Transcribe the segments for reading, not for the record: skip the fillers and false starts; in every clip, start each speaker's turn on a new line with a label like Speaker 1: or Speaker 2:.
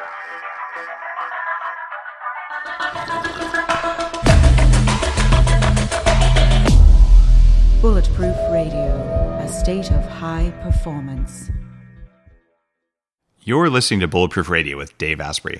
Speaker 1: Bulletproof Radio, a state of high performance.
Speaker 2: You're listening to Bulletproof Radio with Dave Asprey.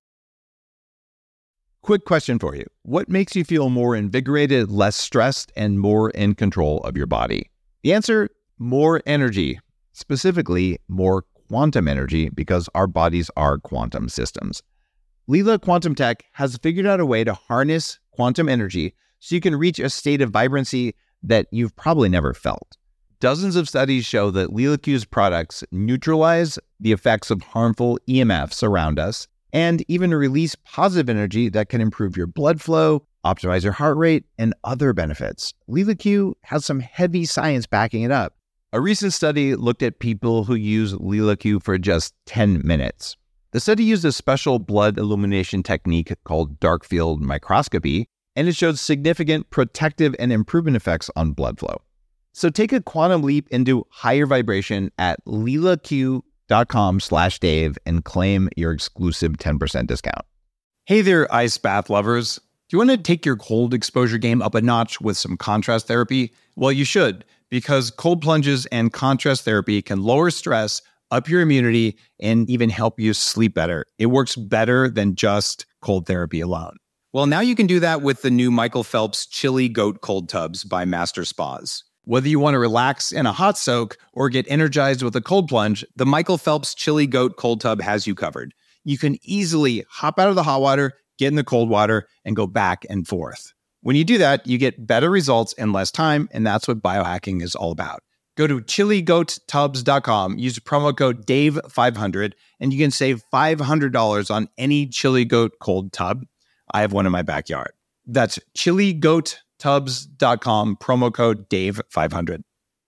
Speaker 3: Quick question for you. What makes you feel more invigorated, less stressed, and more in control of your body? The answer, more energy. Specifically, more quantum energy, because our bodies are quantum systems. Leela Quantum Tech has figured out a way to harness quantum energy so you can reach a state of vibrancy that you've probably never felt. Dozens of studies show that Leela Q's products neutralize the effects of harmful EMFs around us and even release positive energy that can improve your blood flow, optimize your heart rate, and other benefits. Leela Q has some heavy science backing it up. A recent study looked at people who use Leela Q for just 10 minutes. The study used a special blood illumination technique called dark field microscopy, and it showed significant protective and improvement effects on blood flow. So take a quantum leap into higher vibration at LeelaQ.com/Dave and claim your exclusive 10% discount.
Speaker 4: Hey there, ice bath lovers. Do you want to take your cold exposure game up a notch with some contrast therapy? Well, you should, because cold plunges and contrast therapy can lower stress, up your immunity, and even help you sleep better. It works better than just cold therapy alone. Well, now you can do that with the new Michael Phelps Chili Goat Cold Tubs by Master Spas. Whether you want to relax in a hot soak or get energized with a cold plunge, the Michael Phelps Chili Goat Cold Tub has you covered. You can easily hop out of the hot water, get in the cold water, and go back and forth. When you do that, you get better results in less time, and that's what biohacking is all about. Go to chiligoattubs.com, use promo code DAVE500, and you can save $500 on any Chili Goat cold tub. I have one in my backyard. That's chiligoattubs.com, promo code DAVE500.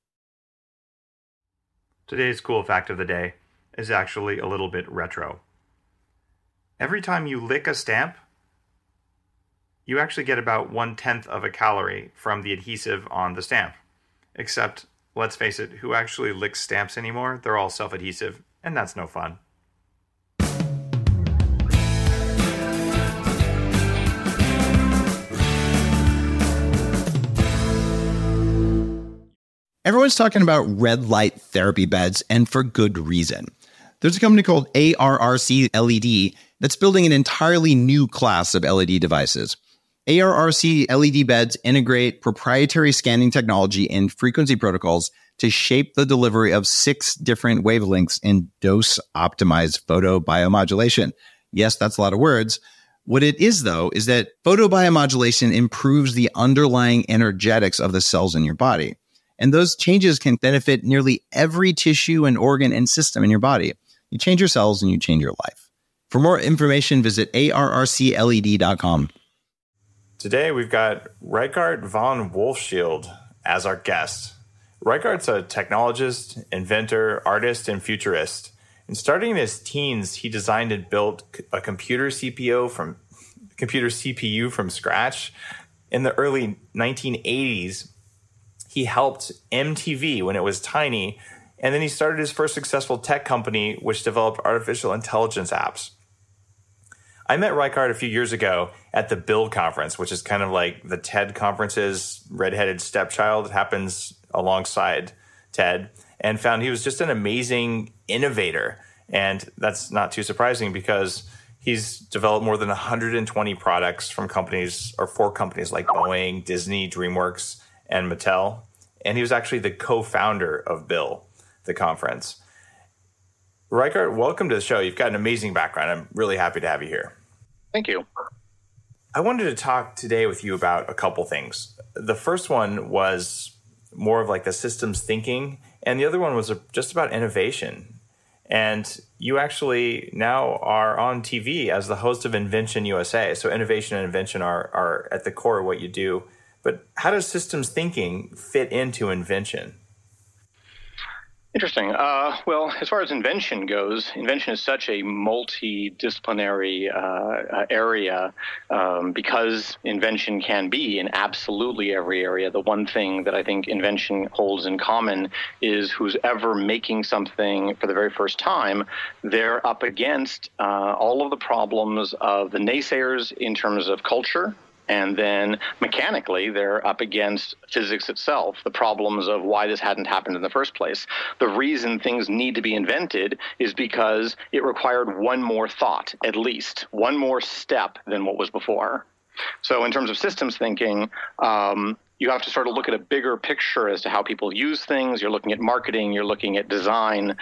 Speaker 2: Today's cool fact of the day is actually a little bit retro. Every time you lick a stamp, you actually get about 1/10 of a calorie from the adhesive on the stamp. Except, let's face it, who actually licks stamps anymore? They're all self-adhesive, and that's no fun.
Speaker 4: Everyone's talking about red light therapy beds, and for good reason. There's a company called ARRC LED that's building an entirely new class of LED devices. ARRC LED beds integrate proprietary scanning technology and frequency protocols to shape the delivery of 6 different wavelengths in dose-optimized photobiomodulation. Yes, that's a lot of words. What it is, though, is that photobiomodulation improves the underlying energetics of the cells in your body. And those changes can benefit nearly every tissue and organ and system in your body. You change your cells and you change your life. For more information, visit arrcled.com.
Speaker 2: Today, we've got Rykart von Wolfschild as our guest. Rykart's a technologist, inventor, artist, and futurist. And starting in his teens, he designed and built a computer CPU from scratch. In the early 1980s, he helped MTV when it was tiny, and then he started his first successful tech company, which developed artificial intelligence apps. I met Rykart a few years ago at the Build conference, which is kind of like the TED conference's redheaded stepchild. It happens alongside TED, and found he was just an amazing innovator. And that's not too surprising because he's developed more than 120 products from companies or for companies like Boeing, Disney, DreamWorks, and Mattel. And he was actually the co-founder of Bill, the conference. Rykart, welcome to the show. You've got an amazing background. I'm really happy to have you here.
Speaker 5: Thank you.
Speaker 2: I wanted to talk today with you about a couple things. The first one was more of like the systems thinking, and the other one was just about innovation. And you actually now are on TV as the host of Invention USA. So innovation and invention are at the core of what you do. But how does systems thinking fit into invention?
Speaker 5: Interesting. Well, as far as invention goes, invention is such a multidisciplinary area because invention can be in absolutely every area. The one thing that I think invention holds in common is who's ever making something for the very first time, they're up against all of the problems of the naysayers in terms of culture. And then mechanically, they're up against physics itself, the problems of why this hadn't happened in the first place. The reason things need to be invented is because it required one more thought, at least, one more step than what was before. So in terms of systems thinking, you have to sort of look at a bigger picture as to how people use things. You're looking at marketing, you're looking at design,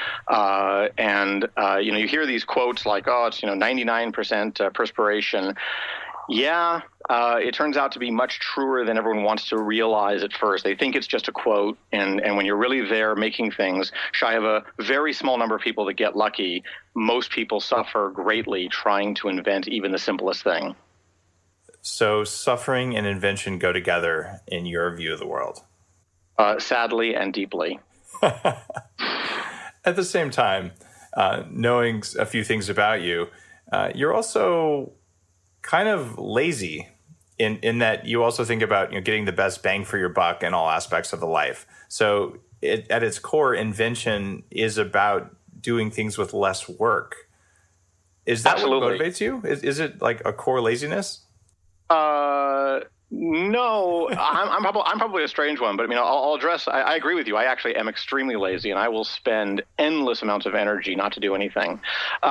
Speaker 5: you hear these quotes like, oh, it's 99% perspiration. Yeah, it turns out to be much truer than everyone wants to realize at first. They think it's just a quote, and when you're really there making things, shy of a very small number of people that get lucky, most people suffer greatly trying to invent even the simplest thing.
Speaker 2: So suffering and invention go together in your view of the world?
Speaker 5: Sadly and deeply.
Speaker 2: At the same time, knowing a few things about you, you're also kind of lazy in that you also think about getting the best bang for your buck in all aspects of the life. So at its core, invention is about doing things with less work. Is that
Speaker 5: Absolutely.
Speaker 2: What motivates you? Is it like a core laziness?
Speaker 5: No, I'm probably a strange one, but I'll address. I agree with you. I actually am extremely lazy, and I will spend endless amounts of energy not to do anything.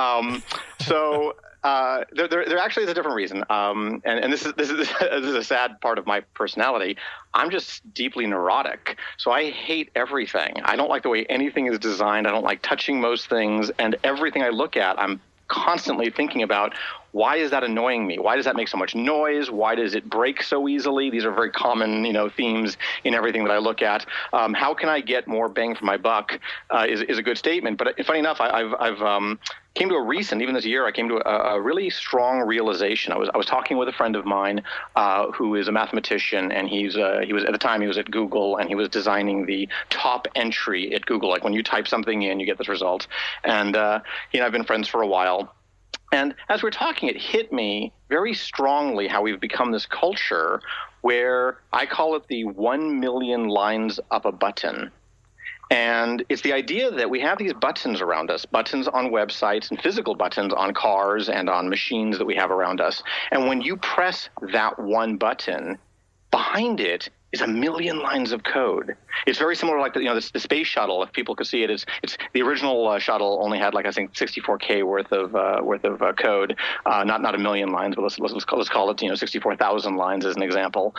Speaker 5: There actually is a different reason, and this is a sad part of my personality. I'm just deeply neurotic, so I hate everything. I don't like the way anything is designed. I don't like touching most things, and everything I look at, I'm constantly thinking about, why is that annoying me? Why does that make so much noise? Why does it break so easily? These are very common, themes in everything that I look at. How can I get more bang for my buck is a good statement. But funny enough, I've came to a recent, even this year, I came to a really strong realization. I was talking with a friend of mine who is a mathematician, and he was at the time he was at Google, and he was designing the top entry at Google. Like when you type something in, you get this result. And he and I've been friends for a while. And as we're talking, it hit me very strongly how we've become this culture where I call it the 1 million lines up a button. And it's the idea that we have these buttons around us, buttons on websites and physical buttons on cars and on machines that we have around us. And when you press that one button, behind it is 1 million lines of code. It's very similar to like the space shuttle. If people could see it, it's the original shuttle only had 64K worth of code, not 1 million lines, but let's call it 64,000 lines as an example.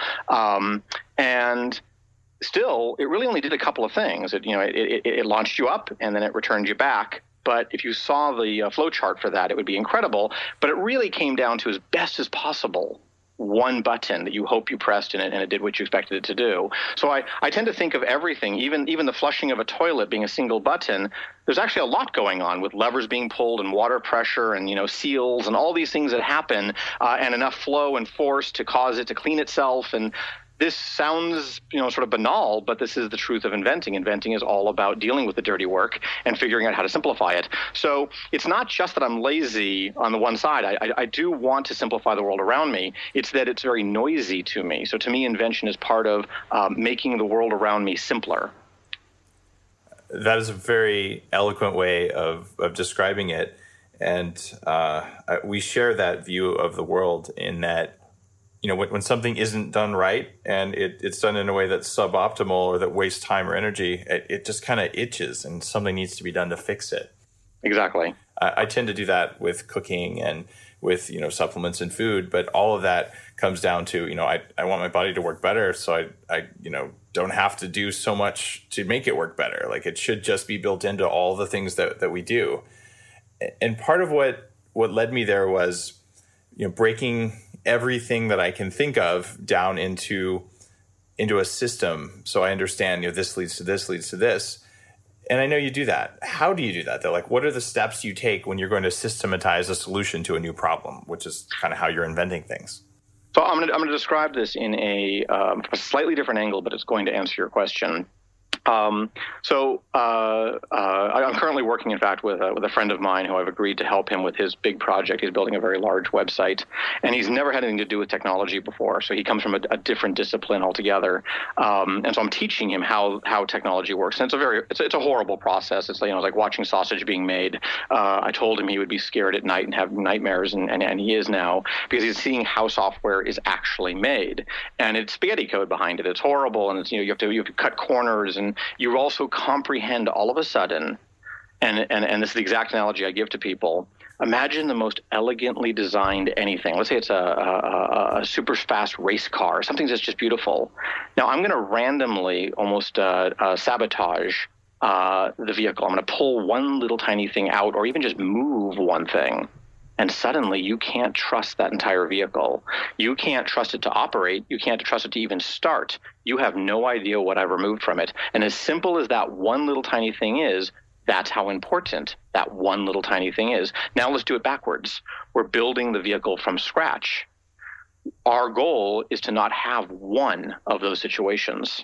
Speaker 5: And still, it really only did a couple of things. It launched you up and then it returned you back. But if you saw the flow chart for that, it would be incredible. But it really came down to, as best as possible, one button that you hope you pressed in it and it did what you expected it to do. So I tend to think of everything, even the flushing of a toilet being a single button. There's actually a lot going on with levers being pulled and water pressure and seals and all these things that happen and enough flow and force to cause it to clean itself. And this sounds, sort of banal, but this is the truth of inventing. Inventing is all about dealing with the dirty work and figuring out how to simplify it. So it's not just that I'm lazy on the one side. I do want to simplify the world around me. It's that it's very noisy to me. So to me, invention is part of making the world around me simpler.
Speaker 2: That is a very eloquent way of describing it. And we share that view of the world in that, when something isn't done right and it's done in a way that's suboptimal or that wastes time or energy, it just kind of itches and something needs to be done to fix it.
Speaker 5: Exactly.
Speaker 2: I tend to do that with cooking and with, supplements and food, but all of that comes down to, I want my body to work better. So I don't have to do so much to make it work better. Like it should just be built into all the things that we do. And part of what led me there was, breaking everything that I can think of down into a system. So I understand, this leads to this, leads to this. And I know you do that. How do you do that though? Like, what are the steps you take when you're going to systematize a solution to a new problem, which is kind of how you're inventing things?
Speaker 5: So I'm going to describe this in a slightly different angle, but it's going to answer your question. I'm currently working, in fact, with a friend of mine who I've agreed to help him with his big project. He's building a very large website, and he's never had anything to do with technology before. So he comes from a different discipline altogether. And so I'm teaching him how technology works. And it's a horrible process. It's like watching sausage being made. I told him he would be scared at night and have nightmares, and he is now, because he's seeing how software is actually made. And it's spaghetti code behind it. It's horrible, and it's you have to cut corners, and you also comprehend all of a sudden, and this is the exact analogy I give to people. Imagine the most elegantly designed anything. Let's say it's a super fast race car, something that's just beautiful. Now I'm going to randomly almost sabotage the vehicle. I'm going to pull one little tiny thing out, or even just move one thing. And suddenly you can't trust that entire vehicle. You can't trust it to operate. You can't trust it to even start. You have no idea what I've removed from it. And as simple as that one little tiny thing is, that's how important that one little tiny thing is. Now let's do it backwards. We're building the vehicle from scratch. Our goal is to not have one of those situations.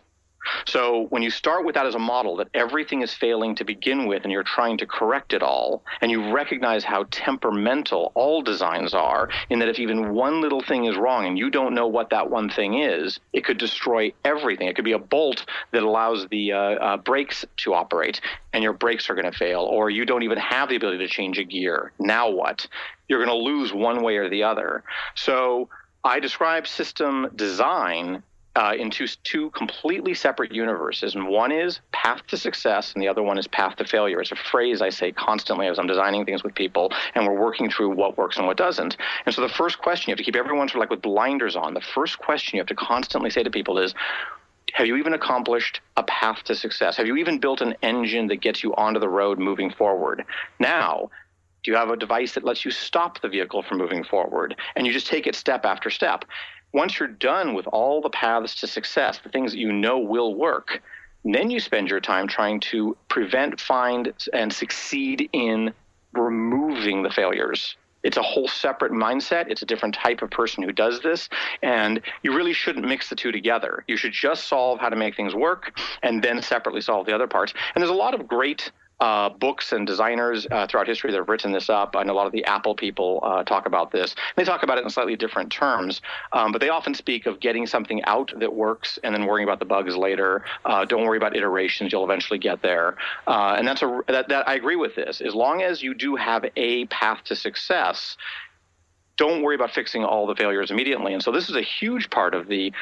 Speaker 5: So when you start with that as a model, that everything is failing to begin with and you're trying to correct it all, and you recognize how temperamental all designs are, in that if even one little thing is wrong and you don't know what that one thing is, it could destroy everything. It could be a bolt that allows the brakes to operate, and your brakes are going to fail, or you don't even have the ability to change a gear. Now what? You're going to lose one way or the other. So I describe system design in two completely separate universes. And one is path to success, and the other one is path to failure. It's a phrase I say constantly as I'm designing things with people, and we're working through what works and what doesn't. And so the first question, you have to keep everyone sort of like with blinders on. The first question you have to constantly say to people is, have you even accomplished a path to success? Have you even built an engine that gets you onto the road moving forward? Now, do you have a device that lets you stop the vehicle from moving forward? And you just take it step after step. Once you're done with all the paths to success, the things that you know will work, then you spend your time trying to prevent, find, and succeed in removing the failures. It's a whole separate mindset. It's a different type of person who does this. And you really shouldn't mix the two together. You should just solve how to make things work and then separately solve the other parts. And there's a lot of great books and designers throughout history that have written this up. I know a lot of the Apple people talk about this. They talk about it in slightly different terms, but they often speak of getting something out that works and then worrying about the bugs later. Don't worry about iterations; you'll eventually get there. And that I agree with this. As long as you do have a path to success, don't worry about fixing all the failures immediately. And so this is a huge part of the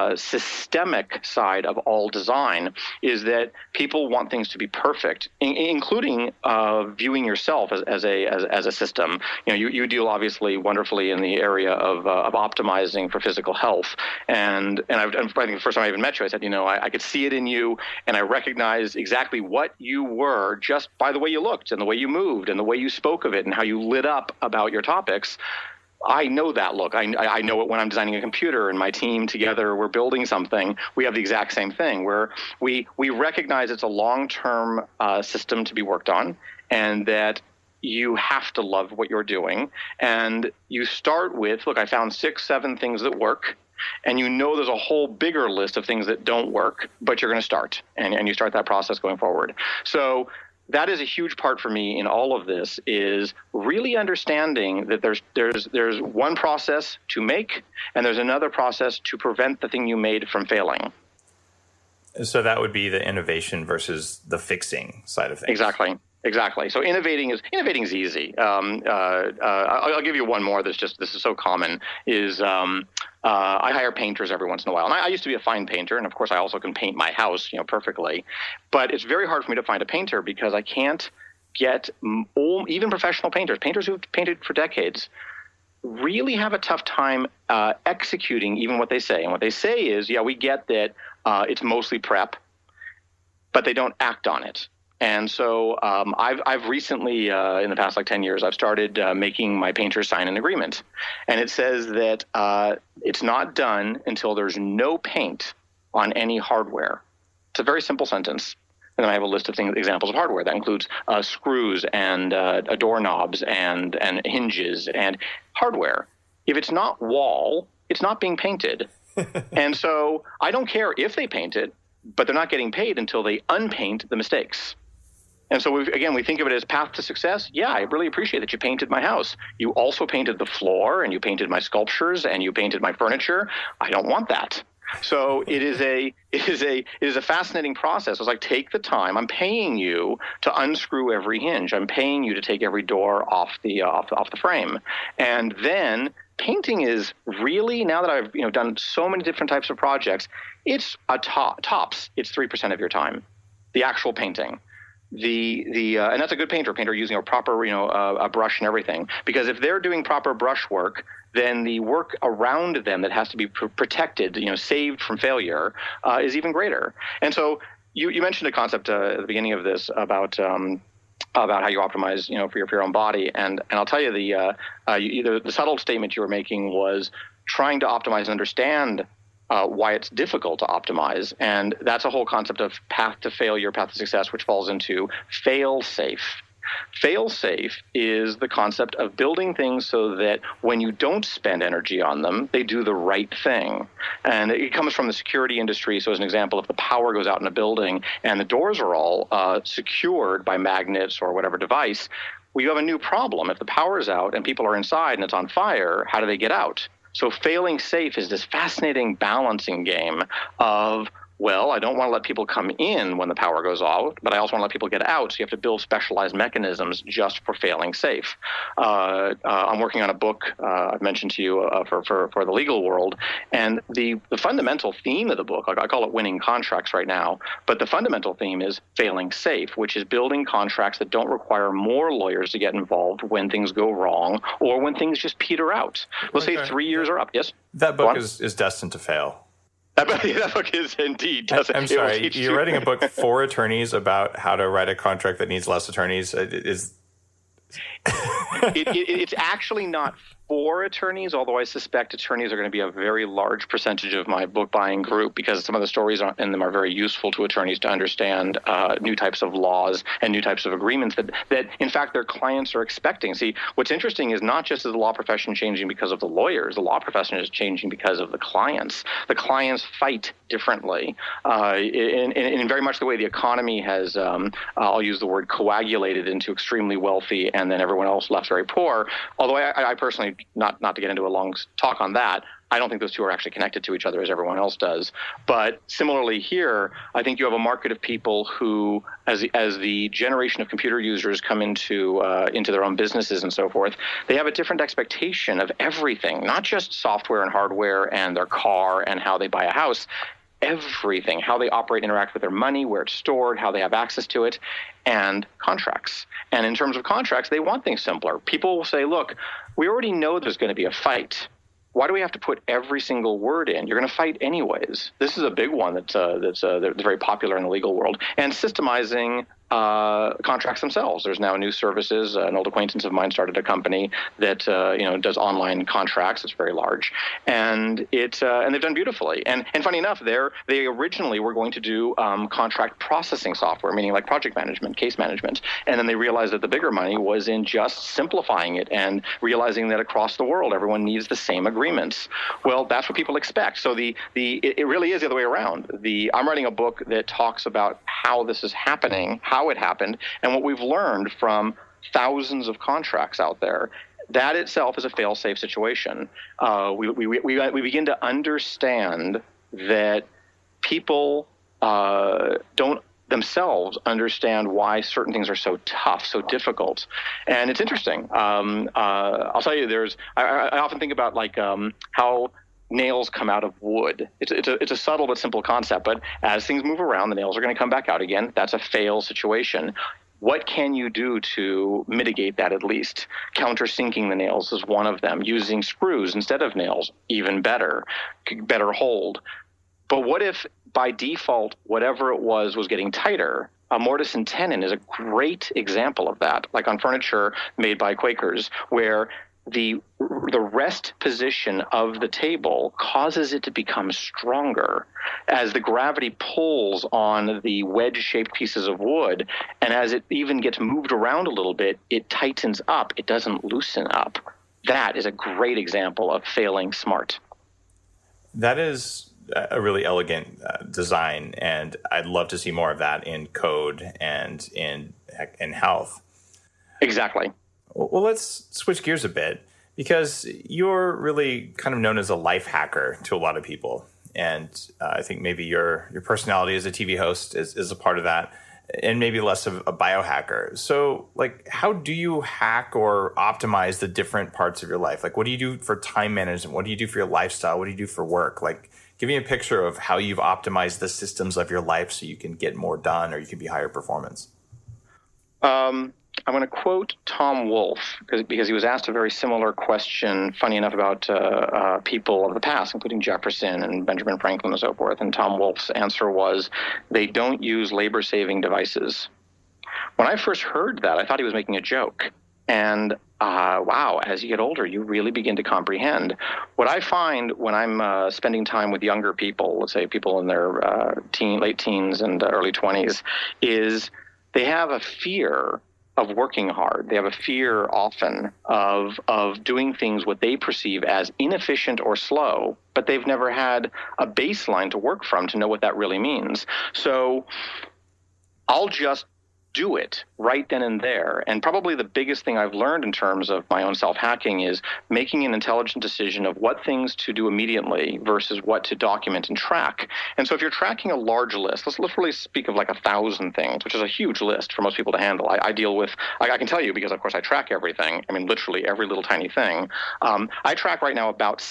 Speaker 5: systemic side of all design, is that people want things to be perfect, including viewing yourself as a system. You deal obviously wonderfully in the area of optimizing for physical health. And I think the first time I even met you, I said, I could see it in you, and I recognized exactly what you were just by the way you looked and the way you moved and the way you spoke of it and how you lit up about your topics. I know that look. I know it when I'm designing a computer and my team together, we're building something. We have the exact same thing where we recognize it's a long-term system to be worked on, and that you have to love what you're doing. And you start with, look, I found 6, 7 things that work. And there's a whole bigger list of things that don't work, but you're going to start. And you start that process going forward. So that is a huge part for me in all of this, is really understanding that there's one process to make, and there's another process to prevent the thing you made from failing.
Speaker 2: So that would be the innovation versus the fixing side of things.
Speaker 5: Exactly. So innovating is easy. I'll give you one more this is so common, is I hire painters every once in a while. And I used to be a fine painter, and of course I also can paint my house, perfectly. But it's very hard for me to find a painter because I can't get even professional painters who've painted for decades really have a tough time executing even what they say. And what they say is, we get that it's mostly prep, but they don't act on it. And so I've recently, in the past 10 years, I've started making my painters sign an agreement. And it says that it's not done until there's no paint on any hardware. It's a very simple sentence. And then I have a list of examples of hardware. That includes screws and doorknobs and hinges and hardware. If it's not wall, it's not being painted. And so I don't care if they paint it. but they're not getting paid until they unpaint the mistakes. And so, we think of it as path to success. Yeah, I really appreciate that you painted my house. You also painted the floor, and you painted my sculptures, and you painted my furniture. I don't want that. So it is a fascinating process. It's like, take the time. I'm paying you to unscrew every hinge. I'm paying you to take every door off the frame. And then painting is really, now that I've done so many different types of projects, it's tops. It's 3% of your time, the actual painting. And that's a good painter using a proper a brush and everything, because if they're doing proper brush work, then the work around them that has to be protected, saved from failure, is even greater. And so you mentioned a concept at the beginning of this about how you optimize for your own body, and I'll tell you the subtle statement you were making was trying to optimize and understand why it's difficult to optimize. And that's a whole concept of path to failure, path to success, which falls into fail-safe. Fail-safe is the concept of building things so that when you don't spend energy on them, they do the right thing. And it comes from the security industry. So as an example, if the power goes out in a building and the doors are all secured by magnets or whatever device, well, you have a new problem. If the power is out and people are inside and it's on fire, how do they get out? So failing safe is this fascinating balancing game of, well, I don't want to let people come in when the power goes out, but I also want to let people get out. So you have to build specialized mechanisms just for failing safe. I'm working on a book I've mentioned to you for the legal world, and the fundamental theme of the book, I call it Winning Contracts right now, but the fundamental theme is failing safe, which is building contracts that don't require more lawyers to get involved when things go wrong or when things just peter out. Let's say 3 years are up. Yes?
Speaker 2: That book is destined to fail.
Speaker 5: That book is indeed.
Speaker 2: I'm sorry, you're writing a book for attorneys about how to write a contract that needs less attorneys.
Speaker 5: It's actually not for attorneys, although I suspect attorneys are going to be a very large percentage of my book buying group, because some of the stories in them are very useful to attorneys to understand new types of laws and new types of agreements that in fact their clients are expecting. See, what's interesting is not just is the law profession changing because of the lawyers, the law profession is changing because of the clients. The clients fight differently in very much the way the economy has, I'll use the word coagulated into extremely wealthy and then everyone else left very poor. Although I personally, not to get into a long talk on that, I don't think those two are actually connected to each other as everyone else does. But similarly here, I think you have a market of people who, as the generation of computer users come into their own businesses and so forth, they have a different expectation of everything, not just software and hardware and their car and how they buy a house. Everything, how they operate, interact with their money, where it's stored, how they have access to it, and contracts. And in terms of contracts, they want things simpler. People will say, look, we already know there's going to be a fight. Why do we have to put every single word in? You're going to fight anyways. This is a big one that's very popular in the legal world. And systemizing contracts themselves. There's now new services. An old acquaintance of mine started a company that does online contracts. It's very large, and they've done beautifully. And funny enough, they originally were going to do contract processing software, meaning like project management, case management, and then they realized that the bigger money was in just simplifying it and realizing that across the world everyone needs the same agreements. Well, that's what people expect. So it really is the other way around. I'm writing a book that talks about how this is happening, how it happened, and what we've learned from thousands of contracts out there. That itself is a fail-safe situation. We begin to understand that people don't themselves understand why certain things are so tough, so difficult. And it's interesting. I'll tell you, I often think about how nails come out of wood. It's a subtle but simple concept, but as things move around, the nails are going to come back out again. That's a fail situation. What can you do to mitigate that at least? Countersinking the nails is one of them. Using screws instead of nails, even better hold. But what if by default, whatever it was getting tighter? A mortise and tenon is a great example of that, like on furniture made by Quakers, where the rest position of the table causes it to become stronger as the gravity pulls on the wedge-shaped pieces of wood, and as it even gets moved around a little bit, it tightens up. It doesn't loosen up. That is a great example of failing smart.
Speaker 2: That is a really elegant design, and I'd love to see more of that in code and in health.
Speaker 5: Exactly.
Speaker 2: Well, let's switch gears a bit, because you're really kind of known as a life hacker to a lot of people. And I think maybe your personality as a TV host is a part of that, and maybe less of a biohacker. So, like, how do you hack or optimize the different parts of your life? Like, what do you do for time management? What do you do for your lifestyle? What do you do for work? Like, give me a picture of how you've optimized the systems of your life so you can get more done or you can be higher performance.
Speaker 5: I'm going to quote Tom Wolfe because he was asked a very similar question, funny enough, about people of the past, including Jefferson and Benjamin Franklin and so forth. And Tom Wolfe's answer was, they don't use labor-saving devices. When I first heard that, I thought he was making a joke. And wow, as you get older, you really begin to comprehend. What I find when I'm spending time with younger people, let's say people in their late teens and early 20s, is they have a fear of working hard. They have a fear often of doing things what they perceive as inefficient or slow, but they've never had a baseline to work from to know what that really means. So I'll just do it right then and there. And probably the biggest thing I've learned in terms of my own self-hacking is making an intelligent decision of what things to do immediately versus what to document and track. And so if you're tracking a large list, let's really speak of like 1,000 things, which is a huge list for most people to handle. I deal with, I can tell you, because of course I track everything. I mean, literally every little tiny thing. I track right now about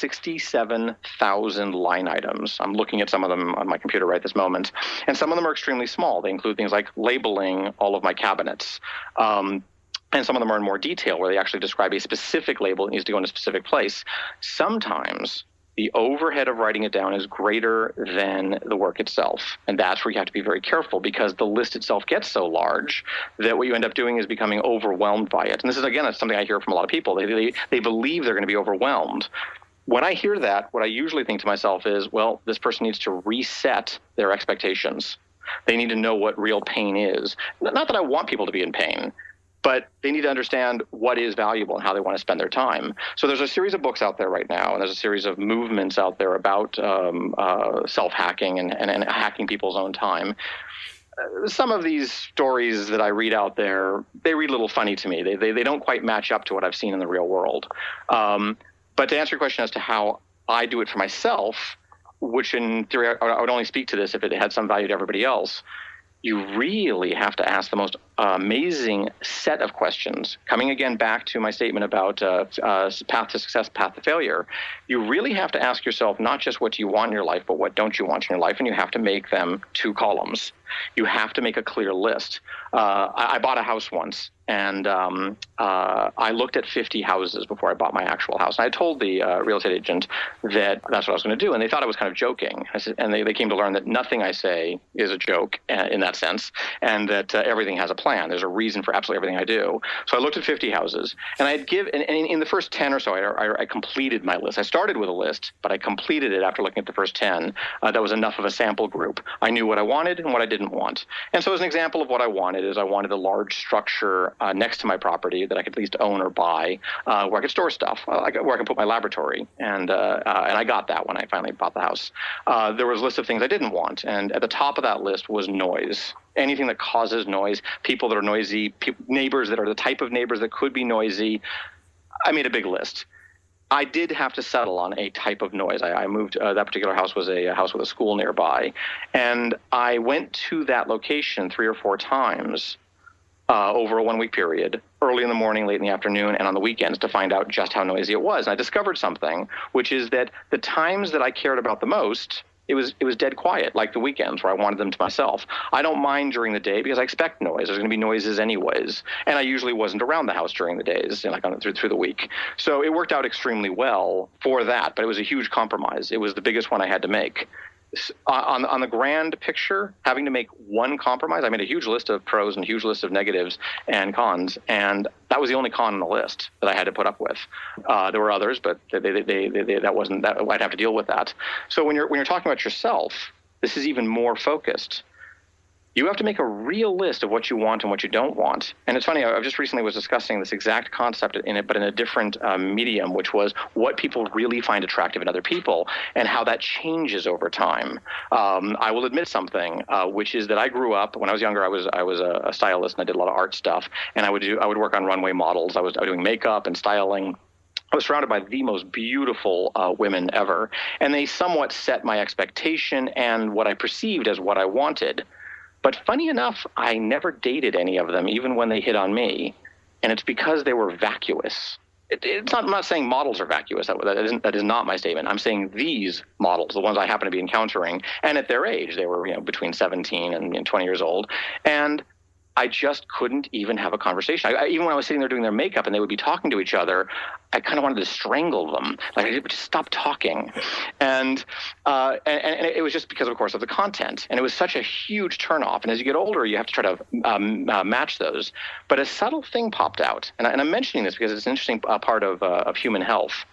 Speaker 5: 67,000 line items. I'm looking at some of them on my computer right this moment. And some of them are extremely small. They include things like labeling all of my cabinets. And some of them are in more detail where they actually describe a specific label that needs to go in a specific place. Sometimes the overhead of writing it down is greater than the work itself. And that's where you have to be very careful, because the list itself gets so large that what you end up doing is becoming overwhelmed by it. And this is, again, it's something I hear from a lot of people. They believe they're going to be overwhelmed. When I hear that, what I usually think to myself is, well, this person needs to reset their expectations. They need to know what real pain is. Not that I want people to be in pain, but they need to understand what is valuable and how they want to spend their time. So there's a series of books out there right now, and there's a series of movements out there about self-hacking and hacking people's own time. Some of these stories that I read out there, they read a little funny to me. They don't quite match up to what I've seen in the real world. But to answer your question as to how I do it for myself, which in theory I would only speak to this if it had some value to everybody else, you really have to ask the most amazing set of questions. Coming again back to my statement about path to success, path to failure, you really have to ask yourself not just what do you want in your life, but what don't you want in your life, and you have to make them 2 columns. You have to make a clear list. I bought a house once, and I looked at 50 houses before I bought my actual house. And I told the real estate agent that that's what I was going to do, and they thought I was kind of joking. And they came to learn that nothing I say is a joke in that sense, and that everything has a plan. There's a reason for absolutely everything I do. So I looked at 50 houses, and in the first 10 or so, I completed my list. I started with a list, but I completed it after looking at the first 10. That was enough of a sample group. I knew what I wanted and what I didn't want. And so as an example of what I wanted is I wanted a large structure next to my property that I could at least own or buy, where I could store stuff, where I could put my laboratory. And I got that when I finally bought the house. There was a list of things I didn't want. And at the top of that list was noise. Anything that causes noise, people that are noisy, neighbors that are the type of neighbors that could be noisy. I made a big list. I did have to settle on a type of noise. I moved, that particular house was a house with a school nearby. And I went to that location 3 or 4 times over a 1-week period, early in the morning, late in the afternoon, and on the weekends to find out just how noisy it was. And I discovered something, which is that the times that I cared about the most, it was dead quiet, like the weekends where I wanted them to myself. I don't mind during the day because I expect noise. There's going to be noises anyways. And I usually wasn't around the house during the days, like through the week. So it worked out extremely well for that, but it was a huge compromise. It was the biggest one I had to make. On the grand picture, having to make one compromise, I made a huge list of pros and a huge list of negatives and cons, and that was the only con on the list that I had to put up with. There were others, but that wasn't that. I'd have to deal with that. So when you're talking about yourself, this is even more focused. You have to make a real list of what you want and what you don't want. And it's funny, I just recently was discussing this exact concept in it, but in a different medium, which was what people really find attractive in other people and how that changes over time. I will admit something, which is that I grew up, when I was younger, I was a stylist and I did a lot of art stuff. And I would work on runway models. I was doing makeup and styling. I was surrounded by the most beautiful women ever. And they somewhat set my expectation and what I perceived as what I wanted. But funny enough, I never dated any of them, even when they hit on me. And it's because they were vacuous. I'm not saying models are vacuous. That is not my statement. I'm saying these models, the ones I happen to be encountering, and at their age, they were between 17 and 20 years old. And I just couldn't even have a conversation. Even when I was sitting there doing their makeup and they would be talking to each other, I kind of wanted to strangle them. Like, I would just stop talking. And it was just because, of course, of the content. And it was such a huge turnoff. And as you get older, you have to try to match those. But a subtle thing popped out. And I'm mentioning this because it's an interesting part of human health.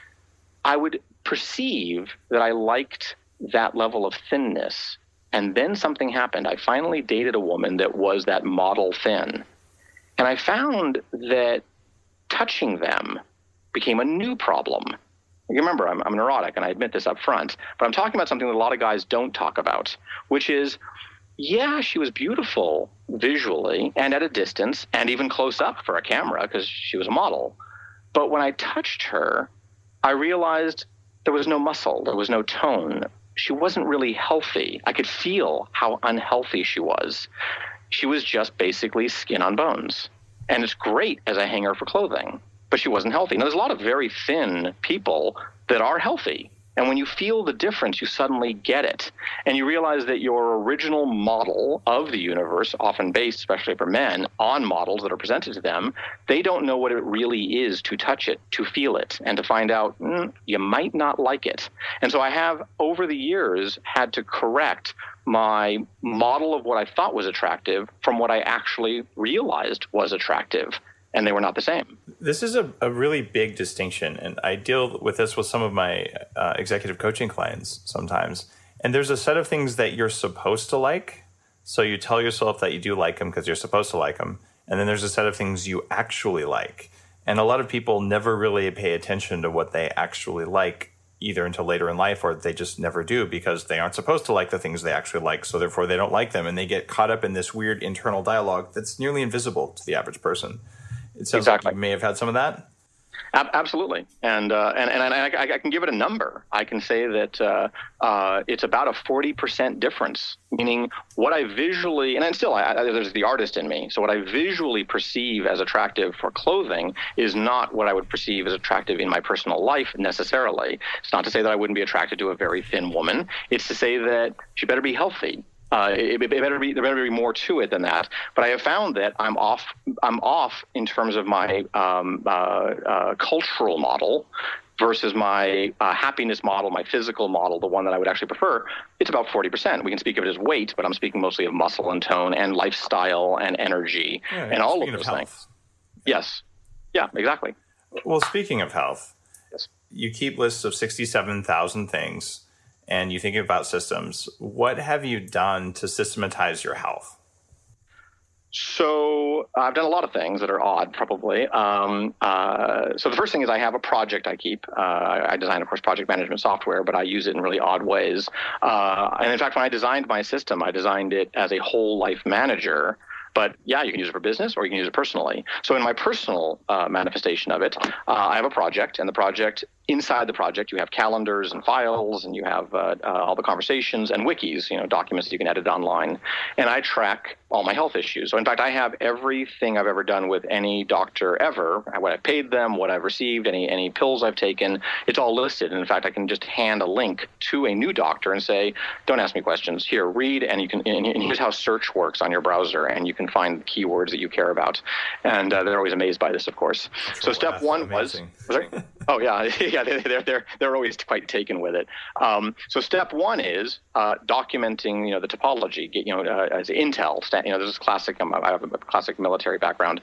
Speaker 5: I would perceive that I liked that level of thinness. And then something happened. I finally dated a woman that was that model thin. And I found that touching them became a new problem. You remember, I'm neurotic, and I admit this up front, but I'm talking about something that a lot of guys don't talk about, which is, yeah, she was beautiful visually and at a distance and even close up for a camera because she was a model. But when I touched her, I realized there was no muscle, there was no tone. She wasn't really healthy. I could feel how unhealthy she was. She was just basically skin on bones. And it's great as a hanger for clothing, but she wasn't healthy. Now, there's a lot of very thin people that are healthy. And when you feel the difference, you suddenly get it. And you realize that your original model of the universe, often based, especially for men, on models that are presented to them, they don't know what it really is to touch it, to feel it, and to find out you might not like it. And so I have, over the years, had to correct my model of what I thought was attractive from what I actually realized was attractive. And they were not the same.
Speaker 2: This is a really big distinction, and I deal with this with some of my executive coaching clients sometimes. And there's a set of things that you're supposed to like, so you tell yourself that you do like them because you're supposed to like them. And then there's a set of things you actually like. And a lot of people never really pay attention to what they actually like, either until later in life, or they just never do because they aren't supposed to like the things they actually like, so therefore they don't like them, and they get caught up in this weird internal dialogue that's nearly invisible to the average person. It sounds like you may have had some of that.
Speaker 5: Absolutely, and I can give it a number. I can say that it's about a 40% difference. Meaning, what I visually, and still, there's the artist in me. So what I visually perceive as attractive for clothing is not what I would perceive as attractive in my personal life necessarily. It's not to say that I wouldn't be attracted to a very thin woman. It's to say that she better be healthy. There better be more to it than that. But I have found that I'm off in terms of my cultural model versus my happiness model, my physical model, the one that I would actually prefer. It's about 40%. We can speak of it as weight, but I'm speaking mostly of muscle and tone and lifestyle and energy and all of those things. Yes. Yeah, exactly.
Speaker 2: Well, speaking of health,
Speaker 5: yes.
Speaker 2: You keep lists of 67,000 things. And you think about systems. What have you done to systematize your health?
Speaker 5: So I've done a lot of things that are odd, probably. So the first thing is I have a project I keep. I design, of course, project management software, but I use it in really odd ways. And in fact, when I designed my system, I designed it as a whole life manager. But yeah, you can use it for business or you can use it personally. So in my personal manifestation of it, I have a project, and the project, inside the project, you have calendars and files, and you have all the conversations and wikis, documents that you can edit online. And I track all my health issues. So in fact, I have everything I've ever done with any doctor ever, what I've paid them, what I've received, any pills I've taken. It's all listed. And in fact, I can just hand a link to a new doctor and say, don't ask me questions. Here, read, and here's how search works on your browser, and you can find keywords that you care about. And they're always amazed by this, of course. So step one was, sorry? Oh yeah, yeah. They're always quite taken with it. So step one is documenting, the topology. As Intel. This is classic. I have a classic military background.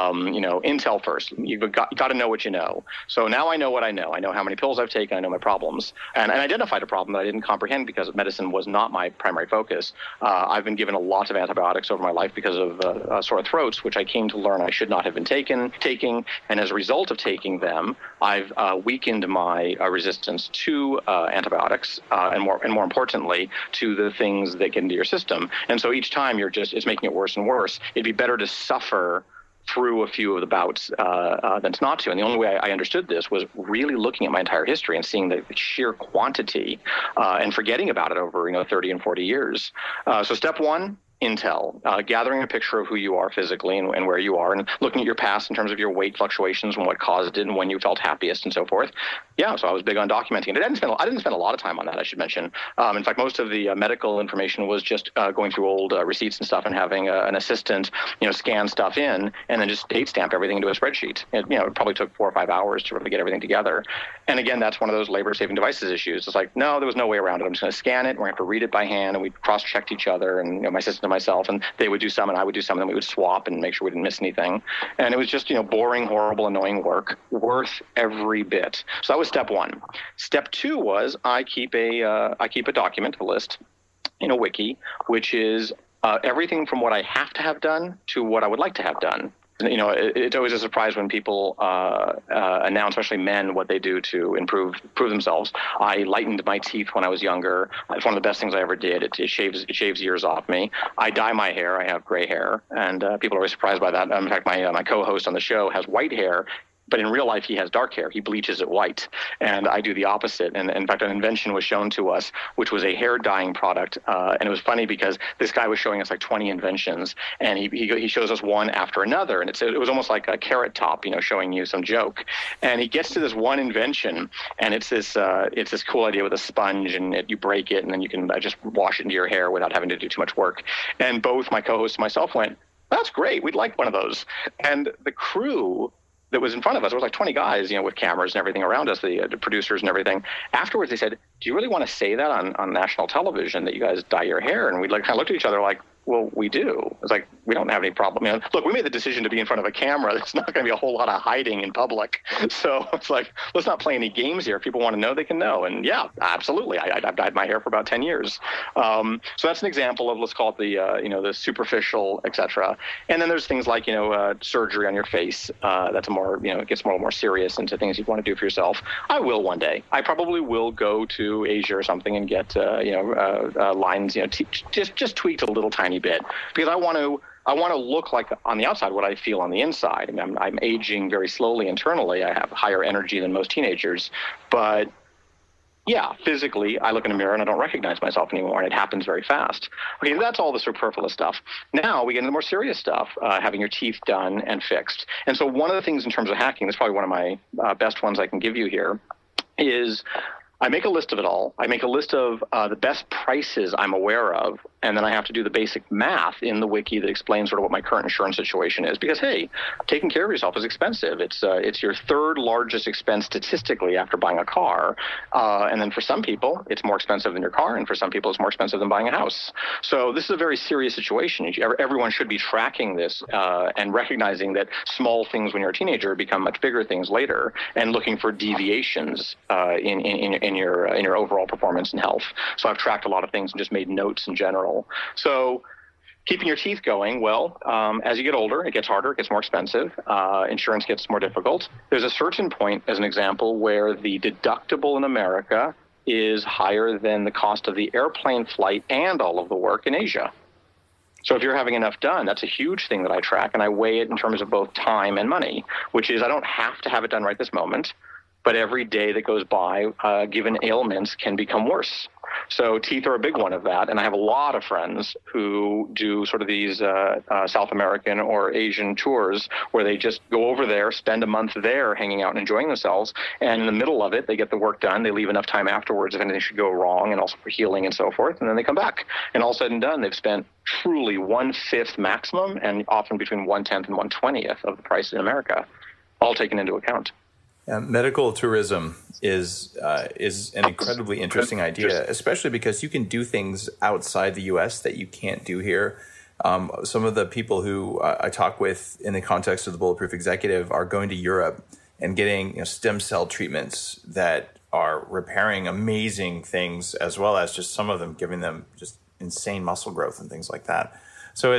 Speaker 5: Intel first. You've got to know what you know. So now I know what I know. I know how many pills I've taken. I know my problems, and I identified a problem that I didn't comprehend because medicine was not my primary focus. I've been given a lot of antibiotics over my life because of sore throats, which I came to learn I should not have been taking. And as a result of taking them, I've weakened my resistance to antibiotics, and more importantly, to the things that get into your system. And so each time it's making it worse and worse. It'd be better to suffer through a few of the bouts than not to. And the only way I understood this was really looking at my entire history and seeing the sheer quantity and forgetting about it over 30 and 40 years. So step one, Intel, gathering a picture of who you are physically and where you are, and looking at your past in terms of your weight fluctuations and what caused it and when you felt happiest and so forth. Yeah, so I was big on documenting it. I didn't spend a lot of time on that, I should mention. In fact, most of the medical information was just going through old receipts and stuff and having an assistant, scan stuff in and then just date stamp everything into a spreadsheet. It probably took 4 or 5 hours to really get everything together. And again, that's one of those labor-saving devices issues. It's like, no, there was no way around it. I'm just going to scan it. We're going to have to read it by hand, and we cross-checked each other, and my assistant and myself, and they would do some and I would do some, and then we would swap and make sure we didn't miss anything. And it was just, boring, horrible, annoying work, worth every bit. So that was step one. Step two was I keep a document, a list in a wiki, which is everything from what I have to have done to what I would like to have done. It's always a surprise when people announce, especially men, what they do to improve themselves. I lightened my teeth when I was younger. It's one of the best things I ever did. It shaves years off me. I dye my hair. I have gray hair, and people are always surprised by that. In fact, my co-host on the show has white hair. But in real life, he has dark hair. He bleaches it white. And I do the opposite. And in fact, an invention was shown to us, which was a hair dyeing product. And it was funny because this guy was showing us like 20 inventions. And he shows us one after another. And it was almost like a Carrot Top, showing you some joke. And he gets to this one invention. And it's this cool idea with a sponge. And you break it. And then you can just wash it into your hair without having to do too much work. And both my co-host and myself went, that's great. We'd like one of those. And the crew that was in front of us, there was like 20 guys, with cameras and everything around us, the producers and everything. Afterwards, they said, do you really want to say that on national television that you guys dye your hair? And we kind of looked at each other like, well, we do. It's like, we don't have any problem. Look, we made the decision to be in front of a camera. There's not going to be a whole lot of hiding in public. So it's like, let's not play any games here. If people want to know, they can know. And yeah, absolutely. I've dyed my hair for about 10 years. So that's an example of, let's call it the superficial, et cetera. And then there's things like, surgery on your face. That's it gets more serious into things you want to do for yourself. I will one day. I probably will go to Asia or something and get, lines, just tweaked a little tiny bit, because I want to look like on the outside what I feel on the inside. I mean, I'm aging very slowly internally. I have higher energy than most teenagers, but yeah, physically, I look in a mirror and I don't recognize myself anymore, and it happens very fast. Okay, that's all the superfluous stuff. Now we get into the more serious stuff, having your teeth done and fixed. And so one of the things in terms of hacking, that's probably one of my best ones I can give you here, is I make a list of it all. I make a list of the best prices I'm aware of, and then I have to do the basic math in the wiki that explains sort of what my current insurance situation is. Because, hey, taking care of yourself is expensive. It's your third largest expense statistically after buying a car. And then for some people, it's more expensive than your car, and for some people, it's more expensive than buying a house. So this is a very serious situation. Everyone should be tracking this and recognizing that small things when you're a teenager become much bigger things later, and looking for deviations in your overall performance and health. So I've tracked a lot of things and just made notes in general. So keeping your teeth going, well, as you get older, it gets harder, it gets more expensive, insurance gets more difficult. There's a certain point, as an example, where the deductible in America is higher than the cost of the airplane flight and all of the work in Asia. So if you're having enough done, that's a huge thing that I track, and I weigh it in terms of both time and money, which is I don't have to have it done right this moment, but every day that goes by, given ailments, can become worse. So teeth are a big one of that, and I have a lot of friends who do sort of these South American or Asian tours where they just go over there, spend a month there hanging out and enjoying themselves, and in the middle of it, they get the work done. They leave enough time afterwards if anything should go wrong, and also for healing and so forth, and then they come back. And all said and done, they've spent truly 1/5 maximum, and often between 1/10 and 1/20th of the price in America, all taken into account.
Speaker 2: Medical tourism is an incredibly interesting idea, especially because you can do things outside the U.S. that you can't do here. Some of the people who I talk with in the context of the Bulletproof Executive are going to Europe and getting stem cell treatments that are repairing amazing things, as well as just some of them giving them just insane muscle growth and things like that. So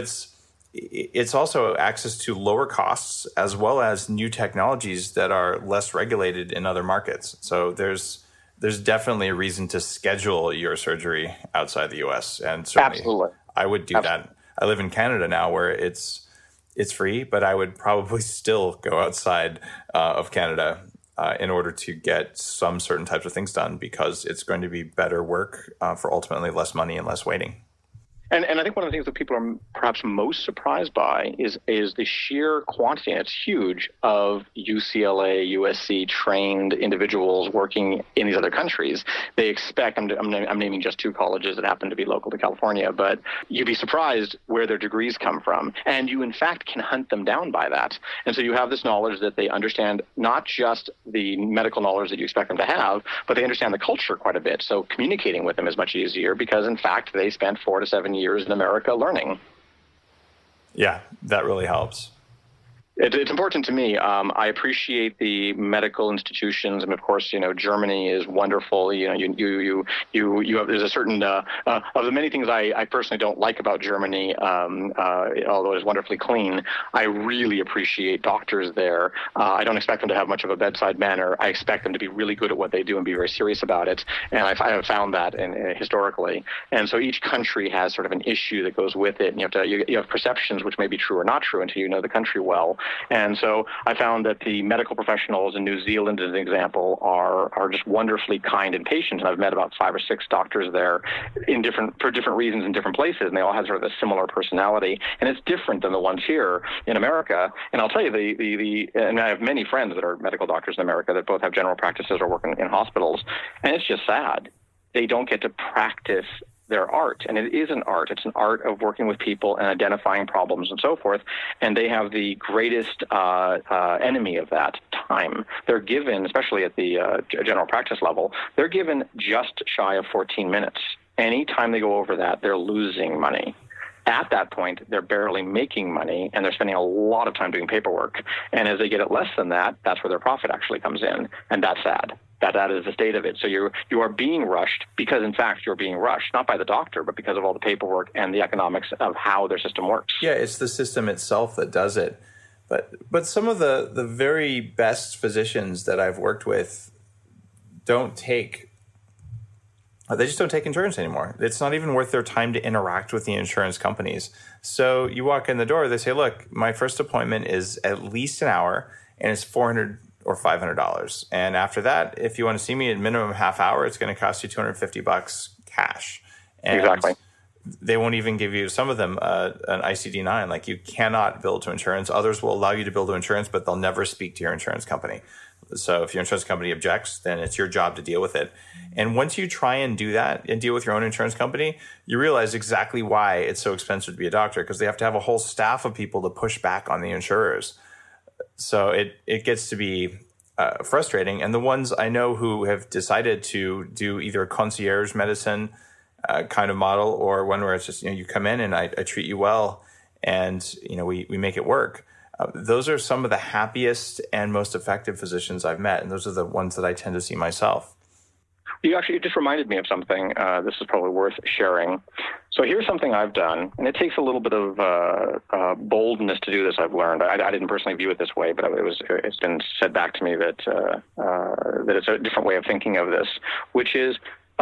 Speaker 2: it's also access to lower costs as well as new technologies that are less regulated in other markets. So there's definitely a reason to schedule your surgery outside the U.S. And certainly
Speaker 5: Absolutely.
Speaker 2: I would do that. I live in Canada now where it's free, but I would probably still go outside of Canada in order to get some certain types of things done, because it's going to be better work for ultimately less money and less waiting.
Speaker 5: And I think one of the things that people are perhaps most surprised by is the sheer quantity, and it's huge, of UCLA, USC trained individuals working in these other countries. They expect, I'm naming just two colleges that happen to be local to California, but you'd be surprised where their degrees come from. And you, in fact, can hunt them down by that. And so you have this knowledge that they understand not just the medical knowledge that you expect them to have, but they understand the culture quite a bit. So communicating with them is much easier because, in fact, they spent 4 to 7 years in America learning.
Speaker 2: Yeah, that really helps.
Speaker 5: It's important to me. I appreciate the medical institutions, and of course, Germany is wonderful. You have, there's a certain of the many things I personally don't like about Germany, although it's wonderfully clean. I really appreciate doctors there. I don't expect them to have much of a bedside manner. I expect them to be really good at what they do and be very serious about it. And I have found that historically. And so each country has sort of an issue that goes with it, and you have perceptions which may be true or not true until you know the country well. And so I found that the medical professionals in New Zealand, as an example, are just wonderfully kind and patient. And I've met about 5 or 6 doctors there for different reasons in different places, and they all have sort of a similar personality. And it's different than the ones here in America. And I'll tell you, and I have many friends that are medical doctors in America that both have general practices or work in hospitals, and it's just sad. They don't get to practice their art, and it is an art. It's an art of working with people and identifying problems and so forth, and they have the greatest enemy of that, time. They're given, especially at the general practice level, they're given just shy of 14 minutes. Anytime they go over that, they're losing money. At that point, they're barely making money, and they're spending a lot of time doing paperwork. And as they get it less than that, that's where their profit actually comes in, and that's sad. That is the state of it. So you are being rushed because, in fact, you're being rushed, not by the doctor, but because of all the paperwork and the economics of how their system works.
Speaker 2: Yeah, it's the system itself that does it. But some of the very best physicians that I've worked with they just don't take insurance anymore. It's not even worth their time to interact with the insurance companies. So you walk in the door, they say, look, my first appointment is at least an hour, and it's $400 or $500. And after that, if you want to see me at minimum half hour, it's going to cost you $250 cash. And
Speaker 5: exactly.
Speaker 2: They won't even give you, some of them, an ICD-9. Like, you cannot bill to insurance. Others will allow you to bill to insurance, but they'll never speak to your insurance company. So if your insurance company objects, then it's your job to deal with it. And once you try and do that and deal with your own insurance company, you realize exactly why it's so expensive to be a doctor, because they have to have a whole staff of people to push back on the insurers. So it gets to be frustrating. And the ones I know who have decided to do either a concierge medicine kind of model, or one where it's just, you come in and I treat you well, and we make it work. Those are some of the happiest and most effective physicians I've met, and those are the ones that I tend to see myself.
Speaker 5: You just reminded me of something. This is probably worth sharing. So here's something I've done, and it takes a little bit of boldness to do this, I've learned. I didn't personally view it this way, but it's been said back to me that it's a different way of thinking of this, which is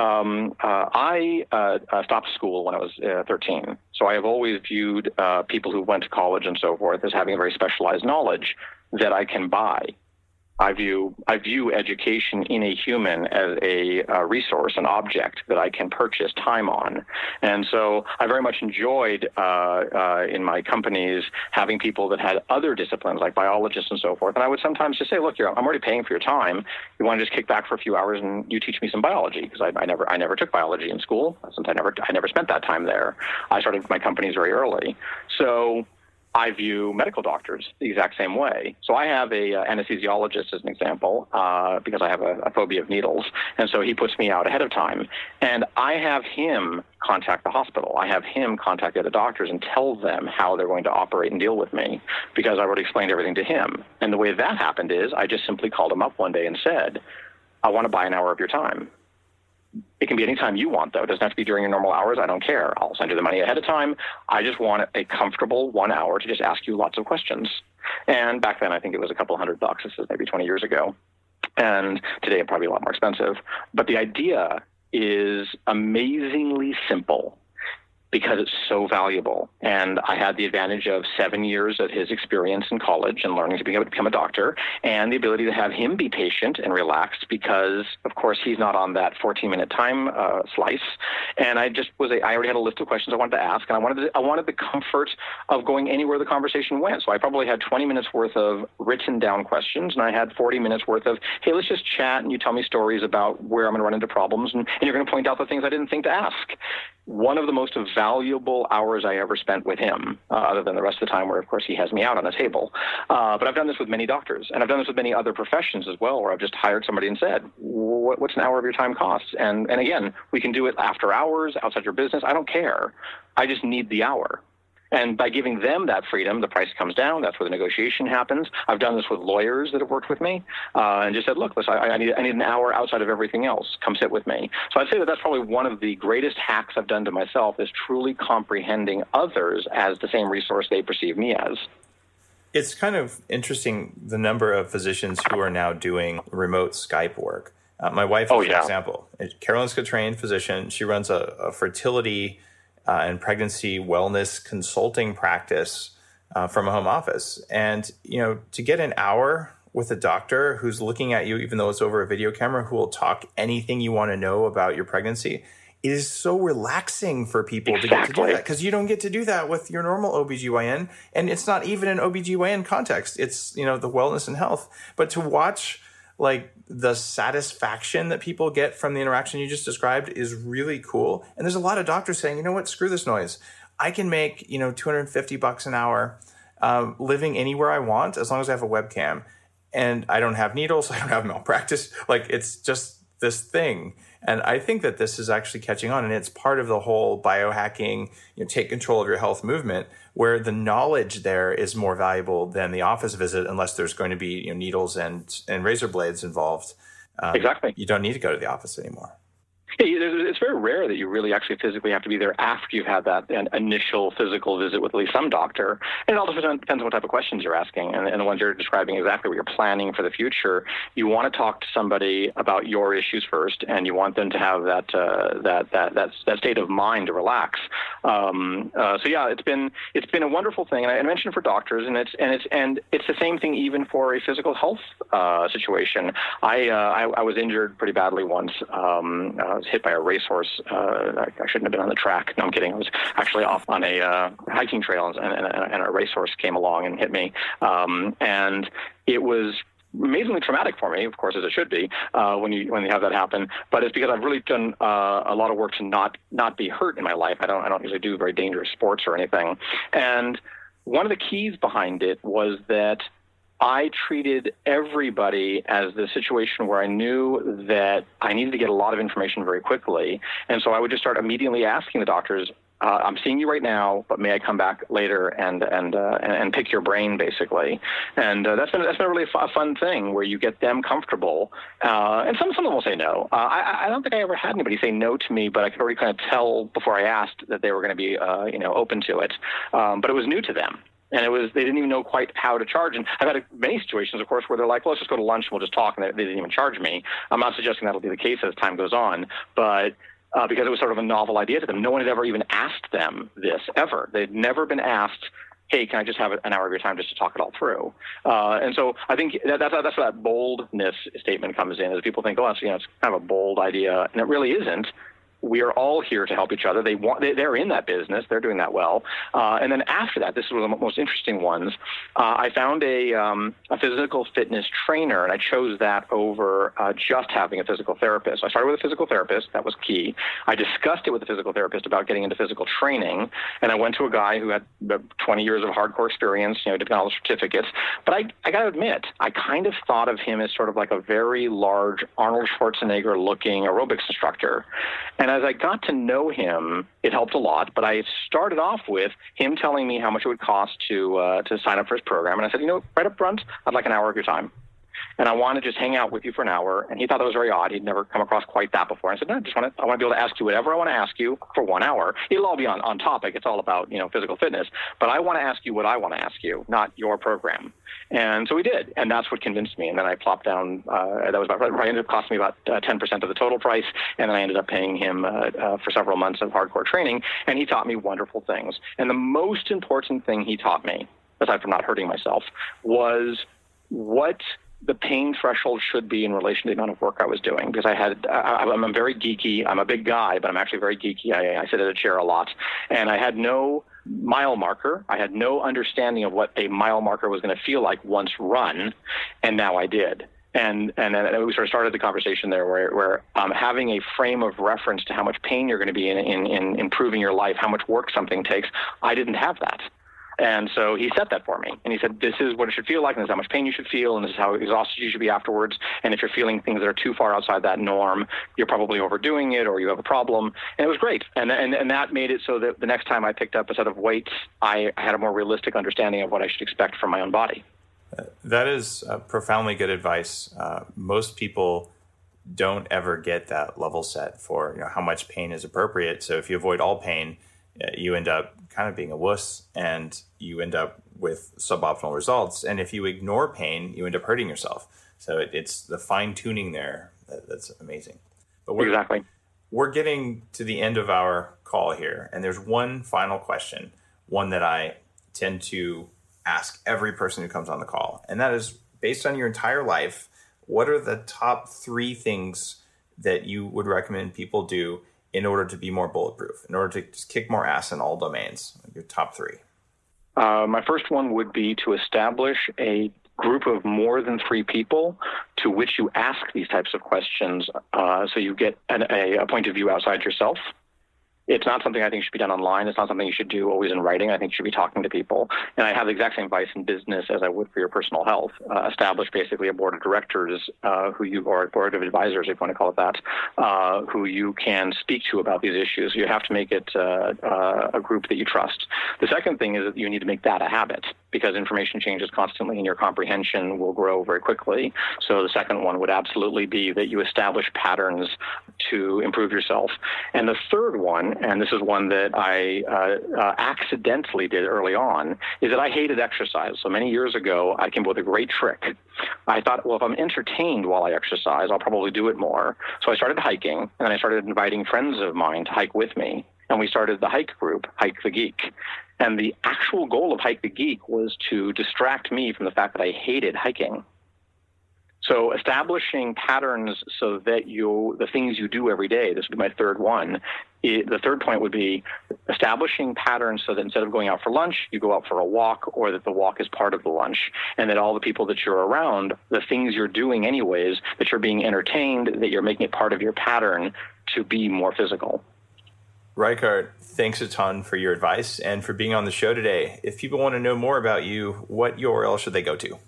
Speaker 5: I stopped school when I was 13. So I have always viewed people who went to college and so forth as having a very specialized knowledge that I can buy. I view education in a human as a resource, an object that I can purchase time on. And so I very much enjoyed in my companies having people that had other disciplines like biologists and so forth. And I would sometimes just say, look, I'm already paying for your time. You want to just kick back for a few hours and you teach me some biology? Because I never took biology in school, since I never spent that time there. I started my companies very early. So I view medical doctors the exact same way. So I have a anesthesiologist as an example, because I have a phobia of needles. And so he puts me out ahead of time. And I have him contact the hospital. I have him contact the other doctors and tell them how they're going to operate and deal with me, because I already explained everything to him. And the way that happened is I just simply called him up one day and said, I want to buy an hour of your time. It can be any time you want, though. It doesn't have to be during your normal hours. I don't care. I'll send you the money ahead of time. I just want a comfortable 1 hour to just ask you lots of questions. And back then, I think it was a couple $100. This is maybe 20 years ago. And today, it'd probably be a lot more expensive. But the idea is amazingly simple, because it's so valuable. And I had the advantage of 7 years of his experience in college and learning to become a doctor, and the ability to have him be patient and relaxed, because, of course, he's not on that 14-minute time slice. And I already had a list of questions I wanted to ask, and I wanted the comfort of going anywhere the conversation went. So I probably had 20 minutes worth of written down questions, and I had 40 minutes worth of, hey, let's just chat, and you tell me stories about where I'm going to run into problems, and you're going to point out the things I didn't think to ask. One of the most valuable hours I ever spent with him, other than the rest of the time where, of course, he has me out on a table. But I've done this with many doctors, and I've done this with many other professions as well, where I've just hired somebody and said, what's an hour of your time cost? And again, we can do it after hours, outside your business. I don't care. I just need the hour. And by giving them that freedom, the price comes down. That's where the negotiation happens. I've done this with lawyers that have worked with me, and just said, look, listen, I need an hour outside of everything else. Come sit with me. So I'd say that that's probably one of the greatest hacks I've done to myself, is truly comprehending others as the same resource they perceive me as.
Speaker 2: It's kind of interesting, the number of physicians who are now doing remote Skype work. My wife, for example, Carolyn's a trained physician. She runs a fertility and pregnancy wellness consulting practice from a home office. And, to get an hour with a doctor who's looking at you, even though it's over a video camera, who will talk anything you want to know about your pregnancy, it is so relaxing for people to get to do that, because you don't get to do that with your normal OBGYN. And it's not even an OBGYN context. It's, the wellness and health. But to watch the satisfaction that people get from the interaction you just described is really cool. And there's a lot of doctors saying, you know what, screw this noise. I can make, $250 an hour living anywhere I want, as long as I have a webcam and I don't have needles, I don't have malpractice. It's just this thing. And I think that this is actually catching on, and it's part of the whole biohacking, take control of your health movement, where the knowledge there is more valuable than the office visit, unless there's going to be needles and razor blades involved.
Speaker 5: Exactly.
Speaker 2: You don't need to go to the office anymore.
Speaker 5: Yeah, it's very rare that you really actually physically have to be there after you've had that initial physical visit with at least some doctor. And it also depends on what type of questions you're asking. And the ones you're describing exactly what you're planning for the future. You want to talk to somebody about your issues first, and you want them to have that state of mind to relax. So yeah, it's been a wonderful thing. And I mentioned for doctors, and it's the same thing even for a physical health situation. I was injured pretty badly once. I was hit by a racehorse. I shouldn't have been on the track. No, I'm kidding. I was actually off on a hiking trail, and a racehorse came along and hit me. And it was amazingly traumatic for me, of course, as it should be when you have that happen. But it's because I've really done a lot of work to not be hurt in my life. I don't usually do very dangerous sports or anything. And one of the keys behind it was that I treated everybody as the situation where I knew that I needed to get a lot of information very quickly. And so I would just start immediately asking the doctors, I'm seeing you right now, but may I come back later and pick your brain, basically. And that's been really a fun thing, where you get them comfortable. And some of them will say no. I don't think I ever had anybody say no to me, but I could already kind of tell before I asked that they were going to be open to it. But it was new to them. And they didn't even know quite how to charge. And I've had many situations, of course, where they're like, well, let's just go to lunch and we'll just talk. And they didn't even charge me. I'm not suggesting that'll be the case as time goes on. But because it was sort of a novel idea to them. No one had ever even asked them this, ever. They'd never been asked, hey, can I just have an hour of your time just to talk it all through? And so I think that's where that boldness statement comes in, is people think, oh, it's kind of a bold idea. And it really isn't. we are all here to help each other. They're in that business. They're doing that well. And then after that, this is one of the most interesting ones. I found a physical fitness trainer, and I chose that over just having a physical therapist. So I started with a physical therapist. That was key. I discussed it with the physical therapist about getting into physical training, and I went to a guy who had 20 years of hardcore experience, did all the certificates. But I got to admit, I kind of thought of him as sort of like a very large Arnold Schwarzenegger-looking aerobics instructor. And as I got to know him, it helped a lot. But I started off with him telling me how much it would cost to sign up for his program. And I said, right up front, I'd like an hour of your time. And I want to just hang out with you for an hour. And he thought that was very odd. He'd never come across quite that before. I said, no, I want to be able to ask you whatever I want to ask you for 1 hour. It'll all be on topic. It's all about, physical fitness. But I want to ask you what I want to ask you, not your program. And so we did. And that's what convinced me. And then I plopped down, that was about, it ended up costing me about 10% of the total price. And then I ended up paying him for several months of hardcore training. And he taught me wonderful things. And the most important thing he taught me, aside from not hurting myself, was what the pain threshold should be in relation to the amount of work I was doing, because I'm very geeky. I'm a big guy, but I'm actually very geeky. I sit at a chair a lot, and I had no mile marker. I had no understanding of what a mile marker was going to feel like once run, and now I did. And then we sort of started the conversation there where having a frame of reference to how much pain you're going to be in improving your life, how much work something takes, I didn't have that. And so he set that for me. And he said, this is what it should feel like, and this is how much pain you should feel, and this is how exhausted you should be afterwards. And if you're feeling things that are too far outside that norm, you're probably overdoing it or you have a problem. And it was great. And that made it so that the next time I picked up a set of weights, I had a more realistic understanding of what I should expect from my own body.
Speaker 2: That is profoundly good advice. Most people don't ever get that level set for how much pain is appropriate. So if you avoid all pain, you end up kind of being a wuss, and you end up with suboptimal results. And if you ignore pain, you end up hurting yourself. So it's the fine tuning there that's amazing. But we're getting to the end of our call here, and there's one final question, one that I tend to ask every person who comes on the call, and that is, based on your entire life, what are the top 3 things that you would recommend people do in order to be more bulletproof, in order to just kick more ass in all domains? Your top 3.
Speaker 5: My first one would be to establish a group of more than 3 people to which you ask these types of questions, so you get a point of view outside yourself. It's not something I think should be done online. It's not something you should do always in writing. I think you should be talking to people. And I have the exact same advice in business as I would for your personal health. Establish basically a board of directors or a board of advisors, if you want to call it that, who you can speak to about these issues. You have to make it a group that you trust. The second thing is that you need to make that a habit, because information changes constantly and your comprehension will grow very quickly. So the second one would absolutely be that you establish patterns to improve yourself. And the third one, and this is one that I accidentally did early on, is that I hated exercise. So many years ago, I came up with a great trick. I thought, well, if I'm entertained while I exercise, I'll probably do it more. So I started hiking, and then I started inviting friends of mine to hike with me. And we started the hike group, Hike the Geek. And the actual goal of Hike the Geek was to distract me from the fact that I hated hiking. So establishing patterns so that the things you do every day, this would be my third one. The third point would be establishing patterns so that instead of going out for lunch, you go out for a walk, or that the walk is part of the lunch, and that all the people that you're around, the things you're doing anyways, that you're being entertained, that you're making it part of your pattern to be more physical.
Speaker 2: Reichardt, thanks a ton for your advice and for being on the show today. If people want to know more about you, what URL should they go to?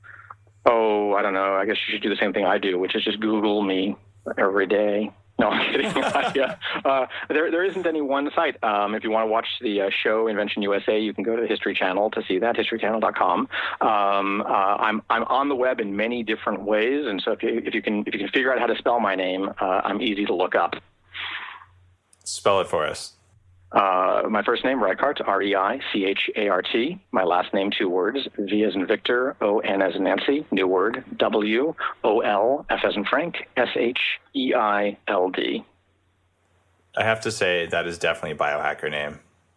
Speaker 5: Oh, I don't know. I guess you should do the same thing I do, which is just Google me every day. No, I'm kidding. There isn't any one site. If you want to watch the show Invention USA, you can go to the History Channel to see that, historychannel.com. I'm on the web in many different ways, and so if you can figure out how to spell my name, I'm easy to look up.
Speaker 2: Spell it for us.
Speaker 5: My first name, Reichardt, Reichart. My last name, 2 words, V as in Victor, O-N as in Nancy, new word, W-O-L, F as in Frank, S-H-E-I-L-D.
Speaker 2: I have to say, that is definitely a biohacker name.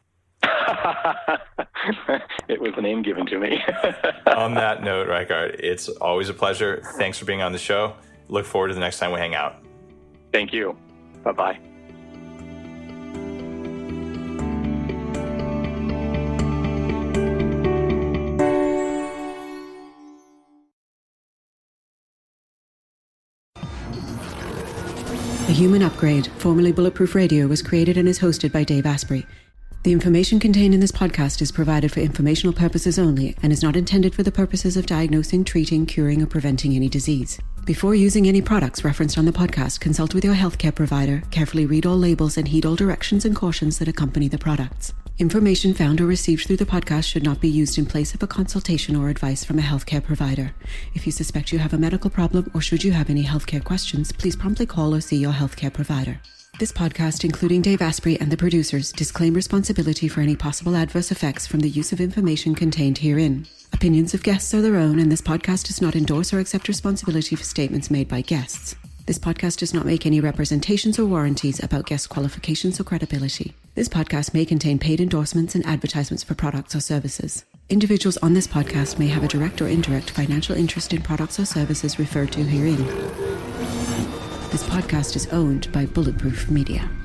Speaker 5: It was the name given to me.
Speaker 2: On that note, Reichardt, it's always a pleasure. Thanks for being on the show. Look forward to the next time we hang out.
Speaker 5: Thank you. Bye-bye.
Speaker 1: The Human Upgrade, formerly Bulletproof Radio, was created and is hosted by Dave Asprey. The information contained in this podcast is provided for informational purposes only and is not intended for the purposes of diagnosing, treating, curing, or preventing any disease. Before using any products referenced on the podcast, consult with your healthcare provider, carefully read all labels, and heed all directions and cautions that accompany the products. Information found or received through the podcast should not be used in place of a consultation or advice from a healthcare provider. If you suspect you have a medical problem or should you have any healthcare questions, please promptly call or see your healthcare provider. This podcast, including Dave Asprey and the producers, disclaim responsibility for any possible adverse effects from the use of information contained herein. Opinions of guests are their own, and this podcast does not endorse or accept responsibility for statements made by guests. This podcast does not make any representations or warranties about guest qualifications or credibility. This podcast may contain paid endorsements and advertisements for products or services. Individuals on this podcast may have a direct or indirect financial interest in products or services referred to herein. This podcast is owned by Bulletproof Media.